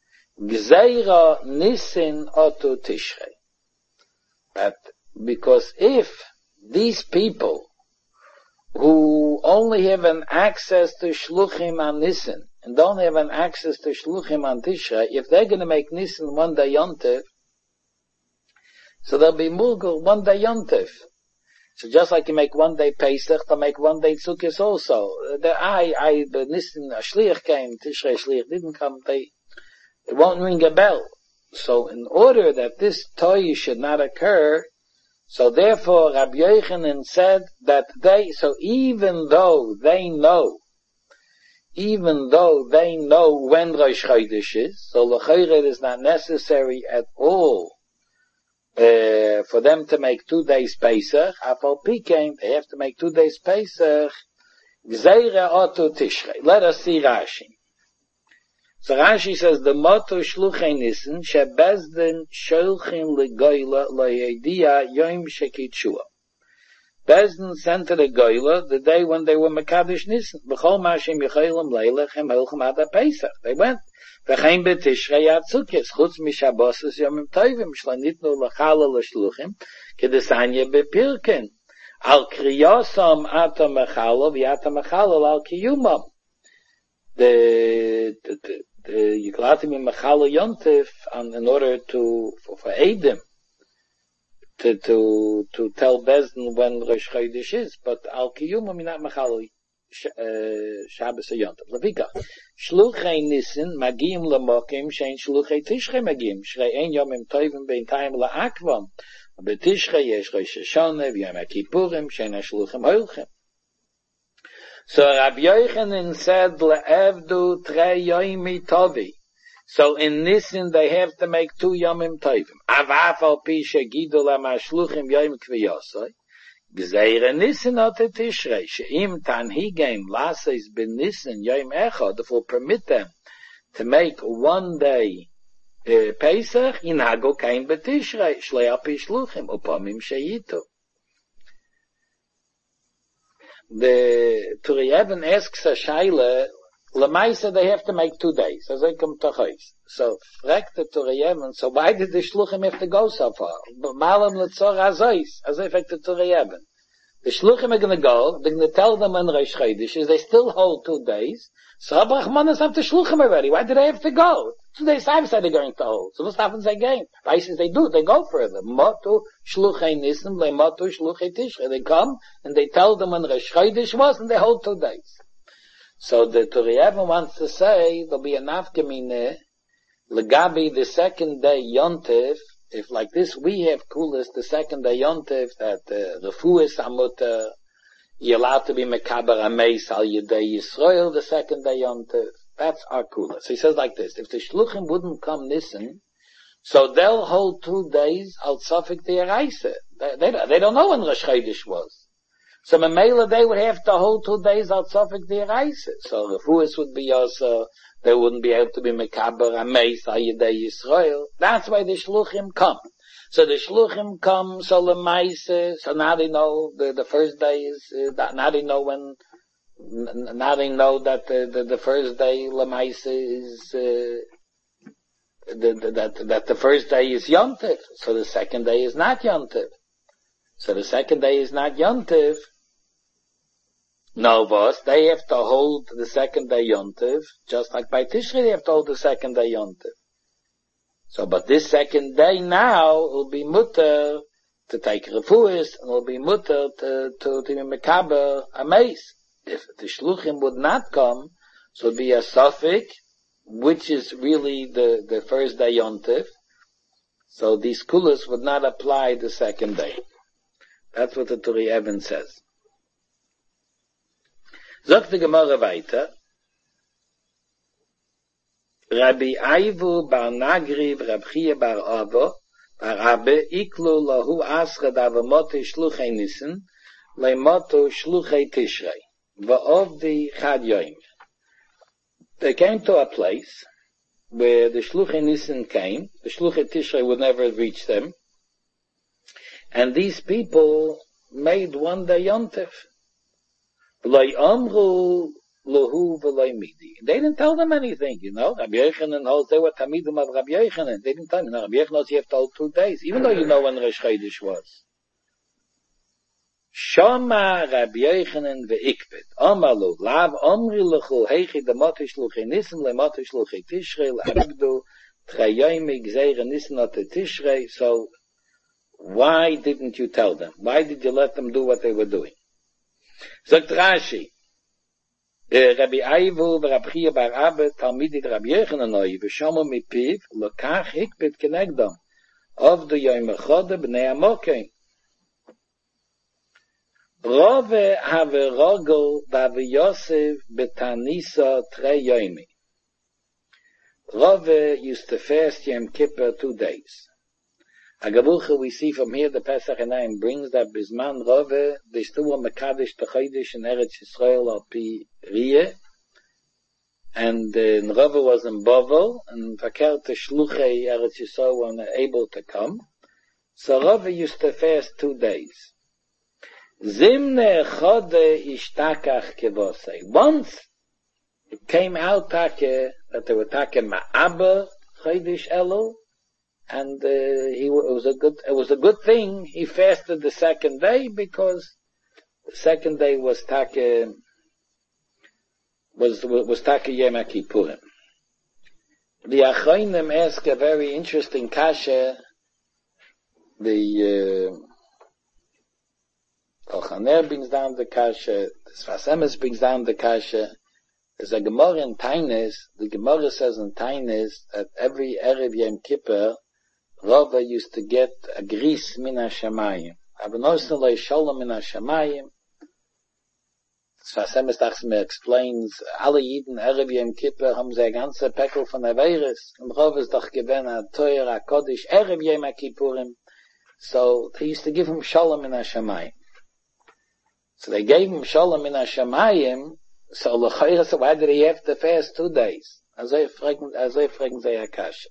Gzeira Nissen otu Tishrei. But because if these people who only have an access to Shluchim on Nissen, and don't have an access to Shluchim on Tishrei, if they're going to make Nissen one day Yontif, so there'll be Mulgul one day Yontif. So just like you make one day Pesach, they'll make one day Tzukis also. The, I, I, the Nissen, a Shliach came, Tishrei Shliach didn't come, they, it won't ring a bell. So in order that this toy should not occur, so therefore Rabbi Yochanan said that they, so even though they know, even though they know when Rosh Chodesh is, so l'chayre it is not necessary at all uh, for them to make two days Pesach. Afal Pikein, they have to make two days Pesach. Gzeira otu Tishrei. Let us see Rashi. So Rashi says, the motto shluchei nissen, shebezdin sholchin legoyla loyedia yom shekitshua. Bezdin sent to the goyla the day when they were mekadosh nissen. B'chol mashim yichaylam leilach hem holchem ad ha-pesach. They went. V'chein betishrei yatzukis, chutz mishabosas yomim tovim, shlanitnu l'chala l'shluchim, kedesanya bepirkin. Al kriyosam ata mechala, v'yata mechala al kiyumam. The, the, the you can let him in Mechala Yontif in order to, for, for aid them, to, to, to tell Bezdin when Rosh Chodesh is, but Al Kiyumam not Mechala Shabbos or Yontif. Levika, Shluchei Nissen, Magim Lamokim, Shein Shluchei Tishrei Magim, Shrei Ein Yomim Tovim Bein Taim La'akvam, Betishrei Yesh Rosh Hashanah, V'Yom HaKippurim, Shein HaShluchim Holchem. So Rabbi Yochanan said, Le'evdu trei yomi tovi. So in Nissen they have to make two yomim tovim. Avaf al pi shegidu lama shluchim yom kviyosoi. Gzeira Nissen ote tishrei. She'im tanhigem lases ben Nissen yom echad. If we'll permit them to make one day uh, Pesach, inhago kain betishrei. Shlei al pi shluchim. Upamim sheyitu. The Turiyevin asks a shaila, Lamaisa they have to make two days, as they come to Chais. So, fragt the Turiyevin, so why did the Shluchim have to go so far? But Malam Letzor Azois, as they fragt the Turiyevin. The Shluchim are going to go, they're going to tell them in Rosh Chodesh, is they still hold two days. So Rabbi Rachmanis have the Shluchim already. Why did they have to go? Two days time said they're going to hold. So what happens again? Why since they do, they go further. Motu Shluchei Nissen, le Motu Shluchei Tishrei. They come and they tell them when Rosh Chodesh was and they hold two days. So the Turiyevin wants to say there'll be a nafkamine legabi the second day Yontif. If like this we have kulas the second day Yontif that uh, the refuah amuta you're allowed to be mekaber ameis al yedei Yisrael the second day Yontif. That's our kula. So he says like this: if the shluchim wouldn't come Nissen, so they'll hold two days al tzafik de'araisa. They, they, they don't know when Rosh Chodesh was. So Memela they would have to hold two days al tzafik de'araisa. So refuahs would be also, they wouldn't be able to be mekaber ameis al yedei Yisrael. That's why the shluchim come. So the shluchim come, so lemaise, so now they know the, the first day is, uh, now they know when, now they know that the, the, the first day lemaise is, uh, the, the, that, that the first day is Yontif. So the second day is not Yontif. So the second day is not Yontif. No, boss, they have to hold the second day Yontif, just like by Tishrei they have to hold the second day Yontif. So, but this second day now will be mutter to take refuahs, and will be mutter to, to, to be mekaber ameis. If the shluchim would not come, so it would be a suffix, which is really the, the first day Yontif. So these kulas would not apply the second day. That's what the Turi Eben says. Sagt die Gemara weiter. Rabbi Aivu bar Nagriv, Rabbi Chia bar Avo, bar Abbe, iklu lahu asra davamote shluchei nissen, leimoto shluchei tishrei, va'ovdi chad yoim. They came to a place where the shluchei nissen came, the shluchei tishrei would never reach them, and these people made one day yontif. V'loi amru Lahu v'loi midi. They didn't tell them anything, you know. Rabbi Yochanan holds they were Tamidim of Rabbi Yochanan. They didn't tell them. No, Rabbi Yochanan knows you have to hold two days, even though you know when Rosh Chodesh was. Shama Rabbi Yochanan ve'ikbet. Amalu lav omri lechu heichi demotish luchei nisim lemotish luchei tishrei l'abdu t'chayoyim gzeira nisim ote tishrei. So why didn't you tell them? Why did you let them do what they were doing? Zakt Rashi. Rabbi Aivu v'Rabbi Chia bar Abbe Talmidid Rabbi Yochanan noi v'shomu mipiv lokach hikbet kenegdom of the Yom Echad b'nei Amokim. Rove have rogel b'Avi Yosef b'Tanisa trei yomi. Rove used to fast Yom Kippur two days. Agavucha, we see from here the Pesach Enayim brings that Bisman Rove, they still were Mekadesh T'chodesh in Eretz Yisrael al Pi Riyeh, and uh, Rove was in Bovel, and Fakert Shluchei Eretz Yisrael were unable to come. So Rove used to fast two days. Zimne Chode Ishtakach Kevosei. Once it came out take, that they were take Ma'aber Chodesh Elul, and uh, he it was a good it was a good thing he fasted the second day, because the second day was taka was was taka Yom Kippurim. The Achronim ask a very interesting kasha. The Kochaner uh, brings down the kasha. The Sfas Emes brings down the kasha. There's a Gemara in Tainis. The Gemara says in Tainis that every Erev Yom Kippur Rava used to get a gris min ha-shamayim. Avanosen lo shalom min ha-shamayim. Sfas Emes Tachsmer explains, alle Yiden Erev Yom Kippur haben sie ein ganzer Päckl von Averis. Und Rava ist doch gewinn a Teuer, a Kodesh, Erev Yom Kippurim. So they used to give him shalom min ha-shamayim. So they gave him shalom min ha-shamayim. So l'chayra, so why did he have to fast two days? Also fragen, also fragen sie Akasha.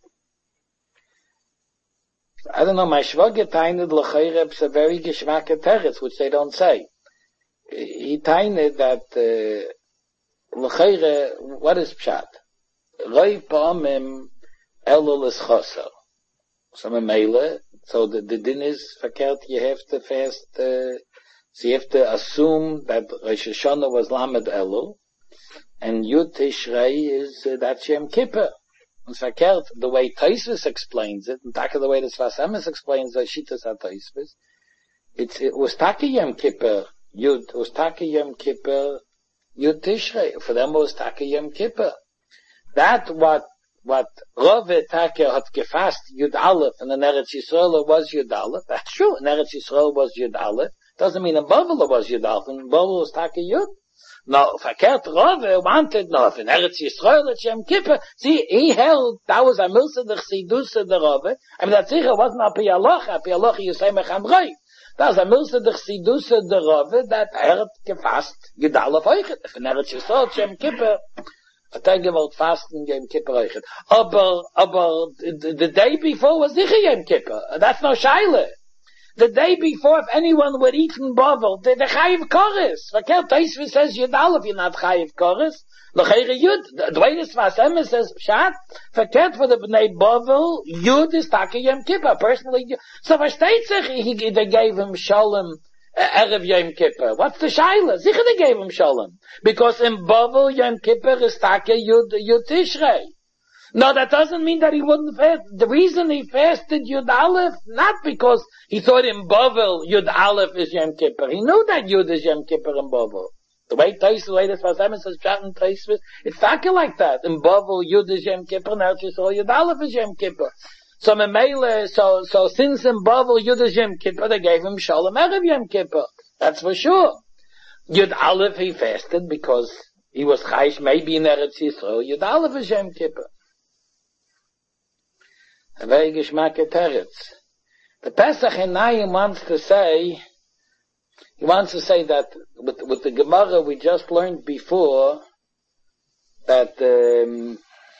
I don't know, my Shvager tained l'chayre is a very geschmacke teretz, which they don't say. He tained that uh, l'chayre, what is pshat? Roi pa'amim elul is choser. So memele, so the, the din is verkehrt, you have to fast, uh, so you have to assume that Rosh Hashanah was Lamed Elul, and Yud Tishrei is, uh, that's Yom Kippur. It's verkehrt, the way Tosfos explains it, and Taka the way the Sfas Emes explains the Shittas HaTosfos, it's, it was Taka Yom Kippur, Yud, it was Taka Yom Kippur, Yud Tishrei. For them it was Taka Yom Kippur. That what, what Rove Taka had gefasst, Yud Aleph, and in Eretz Yisrael it was Yud Aleph. That's true, in Eretz Yisrael it was Yud Aleph. Doesn't mean in Babel it was Yud Aleph, in Babel it was Taka Yud. No, verkehrt Rove wanted, no, if in Eretz Yisrael it's Yom Kippur. See, he held, that was a milsa the Chsidus of the Rove. I mean, that's sicher wasn't a Piyalocha, a Piyalocha you say mecham roi. That was a milsa the Chsidus of the Rove, that er hat gefasst, Yud Aleph oichet. If in Eretz Yisrael it's Yom Kippur, hat er gewollt fasten Yom Kippur oichet. Aber, aber, the, the day before was sicher Yom Kippur. That's no shaila. The day before, if anyone would eat in Bavel, the, the Chayiv Koris. Verkehrt, Tosfos says Yud Aleph, you're not Chayiv Koris. L'chayre Yud. The way the Sfas Emes says, Pshat, verkehrt for the Bnei Bavel, Yud is Taka Yom Kippur. Personally, so versteht sich, he, they gave him Shalom, uh, Erev Yom Kippur. What's the Shaila? Sicher they gave him Shalom. Because in Bavel, Yom Kippur is Taka Yud, Yud Tishrei. No, that doesn't mean that he wouldn't fast. The reason he fasted Yud Aleph, not because he thought in Bavel Yud Aleph is Yom Kippur. He knew that Yud is Yom Kippur in Bavel. The way Tosfos, the way the Sfas Emes says, Pshat and Tosfos, it's talking like that. In Bavel Yud is Yom Kippur, now it's all Yud Aleph is Yom Kippur. So Memele, so, so since in Bavel Yud Yom Kippur, they gave him Shalom Erev Yom Kippur. That's for sure. Yud Aleph, he fasted because he was Chaish, maybe in Eretz Yisrael. Yud Aleph is Yom Kippur. A very geschmacked teretz. The Pesach Enayim wants to say, he wants to say that with, with the Gemara we just learned before, that, um,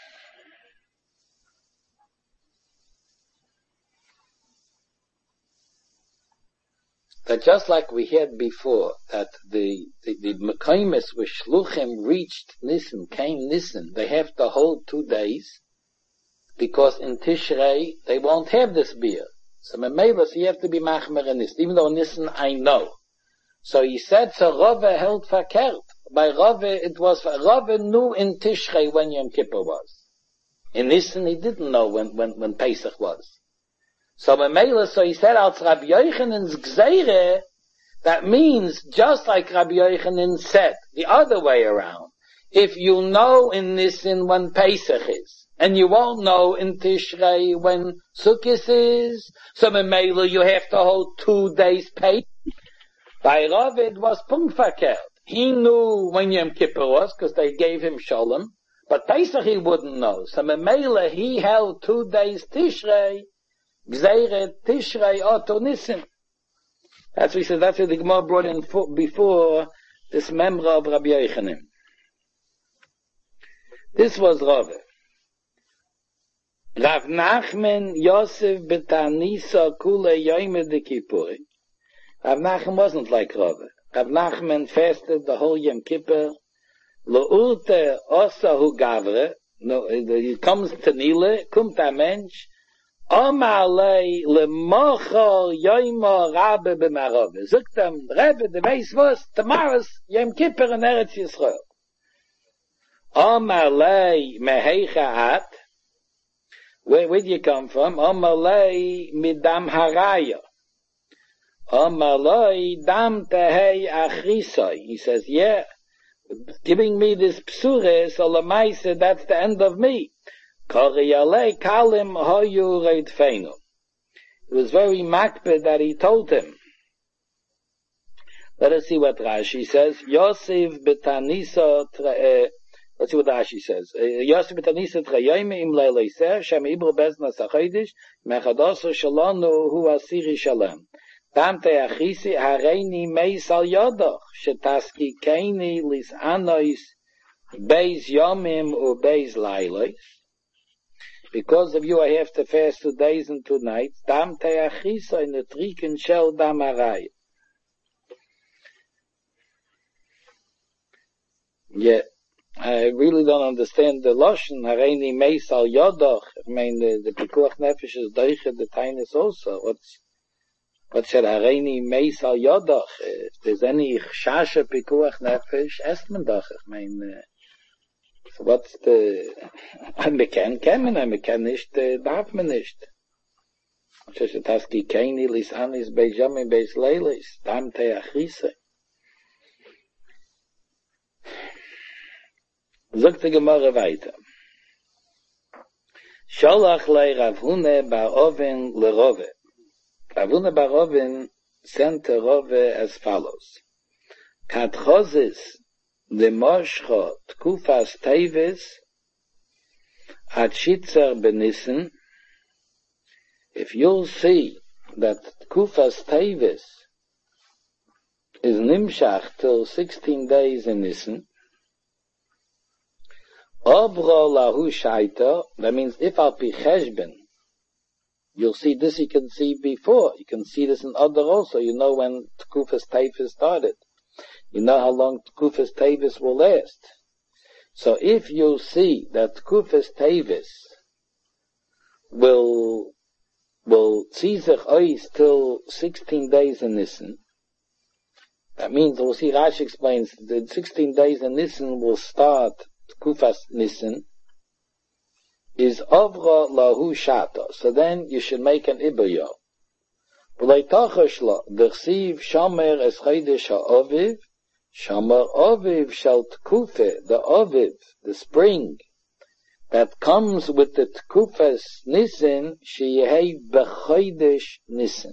that just like we had before, that the, the, the Mekaymis with Shluchim reached Nisan, came Nisan, they have the whole two days, because in Tishrei, they won't have this beer. So Memela, you have to be Machmer in Nisan, even though Nisan I know. So he said, so Rava held verkehrt. By Rava, it was, Rava knew in Tishrei when Yom Kippur was. In Nisan, he didn't know when, when, when Pesach was. So Memela, so he said, als Rabbi Yochanan's Gzeire, that means, just like Rabbi Yochanan said, the other way around. If you know in Nisan when Pesach is, and you won't know in Tishrei when Sukkot is, so Memela, you have to hold two days pay. By Rav, it was punkt verkehrt. He knew when Yom Kippur was, because they gave him Shalom, but Pesach he wouldn't know. So Memela, he held two days Tishrei, Gzeire Tishrei Oto Nisan. That's what he said, that's what the Gemara brought in for, before this memra of Rabbi Yochanan. This was Rav. Rav Nachman Yosef Betanisa Kule Yoime de Kippur. Rav Nachman wasn't like Rav. Rav Nachman fasted the whole Yom Kippur. Le'urte osahu gavre. No, he comes to Nile, kumt a mensch. Omalei lemochol yoimo rabbe b'marove. Zukt am Rebbe, the weiß was, tomorrow's Yom Kippur in Eretz Yisrael. Omalei meheicha at. Where, where do you come from? Omalei midam haraya. Omalei dam tehei achrisoi. He says, yeah, giving me this psure, so lemaise, that's the end of me. Koriyalei kalim hoyu reidfeinu. It was very makbid that he told him. Let us see what Rashi says. Yosef betanisa, uh, let's see what Rashi says. Yosef betanisa trayayim im leileiser, shem ibro bezna sachidish, mechadoso shalonu hu asiri shalem. Tamte achisi hareini meis al yodoch, shetaski keini lis anois, beis yomim u beis lailois. Because of you I have to fast two days and two nights. Tamte achisa in the triken shel damarai. Yeah, I really don't understand the Lashon. Hareini meis al yodoch. I mean, the, the Pikuach Nefesh is doiche, the Tainus also. What's, what said Hareini meis al yodoch? If there's any Shasha Pikuach Nefesh, est man doch. I mean, uh, so what's the, I mekan kemen, I mekan nicht, darf man nicht. Just a taski keini, lis anis, beis yamin, beis leilis, tam te achrise. Sagt die Gemara weiter. Sholach lei Rav Hune bar Oven le Rove. Rav Hune bar Oven sent to Rove as follows. Kat chozis le moshcho tkufas teves at shitzer benissen. If you'll see that tkufas teves is nimshach till sixteen days in Nissen, Obro lahu shaita, that means if al pi cheshben, you'll see this you can see before. You can see this in other also. You know when Tkufas Tevis started. You know how long Tkufas Tevis will last. So if you see that Tkufas Tevis will, will tzizach ois till sixteen days in Nissen, that means, we'll see Rashi explains, the sixteen days in Nissen will start Kufas Nissen, is Avra Lahu Shata. So then you should make an Ibayo. V'lei tachashla, d'chsiv Shomer es Chodesh ha'Aviv, Shomer Aviv shel Tkufe, the Aviv, the spring, that comes with the Tkufas Nissen, Sheyehei B'chodesh Nissen.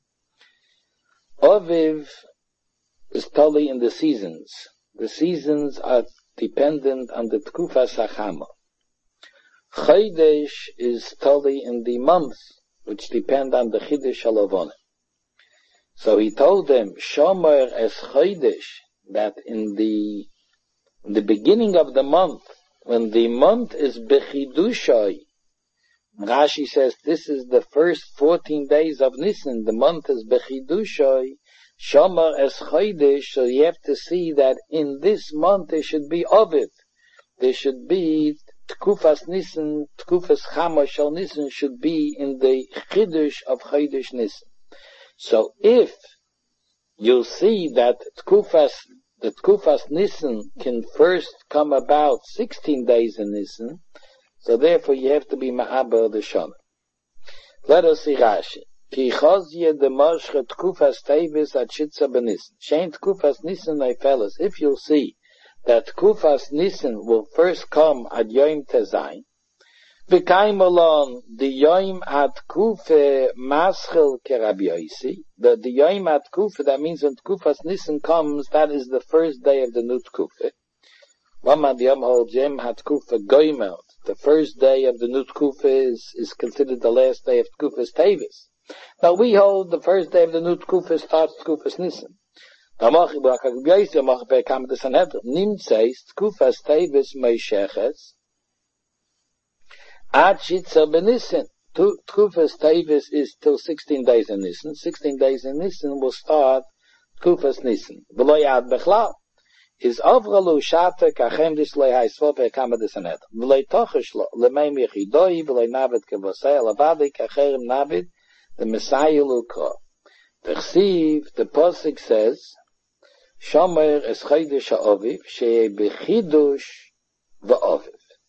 Aviv is totally in the seasons. The seasons are dependent on the Tkufas Hachama. Chodesh is totally in the months, which depend on the Chiddush Halavona. So he told them, Shomer es Chodesh, that in the, in the beginning of the month, when the month is Bechidushay, Rashi says this is the first fourteen days of Nisan, the month is Bechidushay, Shomer es Chodesh, so you have to see that in this month there should be Aviv. There should be Tkufas Nisan, Tkufas Chama Shal Nisan should be in the Chiddush of Chodesh Nisan. So if you'll see that Tkufas, the Tkufas Nisan can first come about sixteen days in Nisan, so therefore you have to be Ma'aber the Shana. Let us see Rashi. Ki chozye de moshche Tkufas Tevis at Shitza b'Nisan. Shein Tkufas Nisan, my fellas, if you'll see that Tkufas Nisan will first come at Yom Tezayin, V'kaim alon, the Yom at Kufe Maschel Kerabi Yosi, the, the Yom at Kufe, that means when Tkufas Nisan comes, that is the first day of the new Tkufe. One Yom holds Yom at Kufe Goimel, the first day of the new Tkufe is, is considered the last day of Tkufas Tevis. Now we hold the first day of the new Tkufe starts Tkufas Nisan. Nim says Tkufas Tevis Meisheches Ad Shitza b'Nisan. Tkufas Tevis is till sixteen days in Nisan. Sixteen days in Nisan will start Tkufas Nisan. V'lo yad bechlal. Is avralu shata kachem dislei haisvot ve'kama disanet. V'lo tochish lo lemei michidoi v'lo navid kevosei alavadi kacherem navid the Messiah lukra. V'chsiv, the Pasuk says, Shomer es chodesh ha'aviv she'eh b'chidush v'aviv.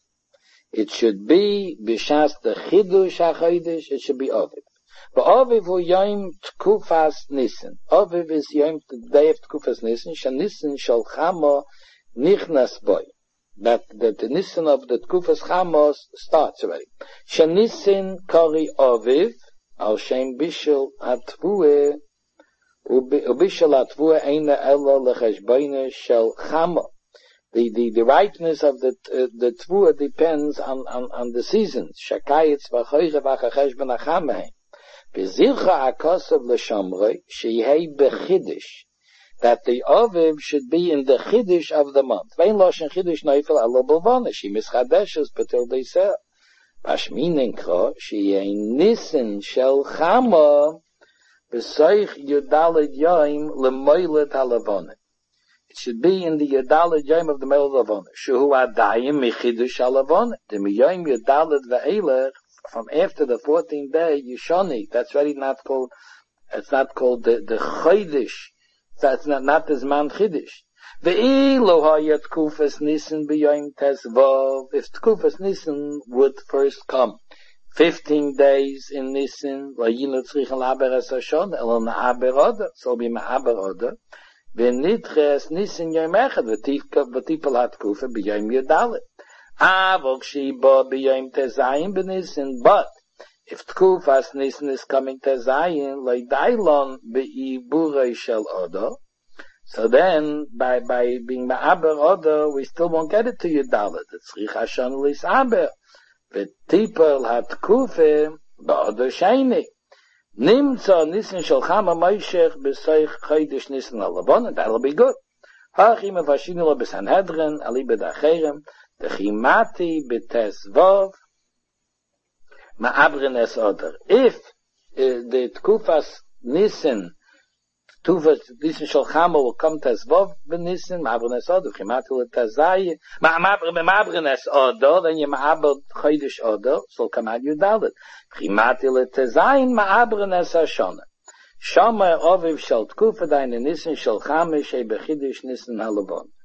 It should be b'shas the chidush ha'chodesh, it should be aviv. V'aviv hu yom tkufas nisan. Aviv is yom, the day of tkufas nisan, shanisan shal chama nichnas boy. That, that the nisan of the tkufas chamos starts already. Shanisan kari aviv, al shem bishel atvueh, ubishel atvueh eina ella lecheshbeine shel chama. The, the, the ripeness of the, uh, the tvua depends on, on, on the seasons. Shakayitz v'choyre v'chachesh b'nachamehem. V'zilcha akosov l'shomroi, sheyhei b'chidish. That the Aviv should be in the chidish of the month. Vein loshen chidish neifel alo b'vona, she mischadeshes betil deiseh. Pashminenkro, sheyhei nissen shel chama, b'soich yudalid yoim l'moilet halavonah. It should be in the Yudalid Yom of the Mel Lavon. Shehu Adayim Michidush Halavon. The Yom Yudalid Ve'elech, from after the fourteenth day, Yishoni. That's really not called, it's not called the, the Chodesh. That's not, not the Zman Chidush. Ve'ilu Hayat Tkufas Nisan B'Yom Tezvav. If Tkufas Nisan would first come fifteen days in Nisan, La'yinu Tzrichen L'Aber Es Hashon, Elo Na'aber Oda, so be Ma'aber Oda. V'nitches nisan yom echad v'tipel hat kufa b'yom yudalit. Avok shiba b'yom tezayin b'nisan. But if tkufas nisan is coming tezayin leidailon b'iburei shel odo, so then by by being ma'aber odo we still won't get it to yudalit. It's tzrich hashon lisaber v'tipel hat kufa b'odo sheni. Nimtza nisan shel chama moishech b'soich chodesh nisan halavon, and that'll be good. Hachim avashinu lo b'sanhedrin, ali b'dacherem, dechimati b'tezvov, ma'abrin es oder. If uh, the tkufas nisan, tkufas nisan shel chama will come tezvov b'nisan, ma'abrin es oder, dechimati l'tezayim, ma'abrin es oder, then you ma'abr chodesh oder, so come out yudalit. Chimati l'tezayin ma'abren es hashona. Shama aviv shel tkufa dayin nisan shel chama shei bechidush nisan halavon.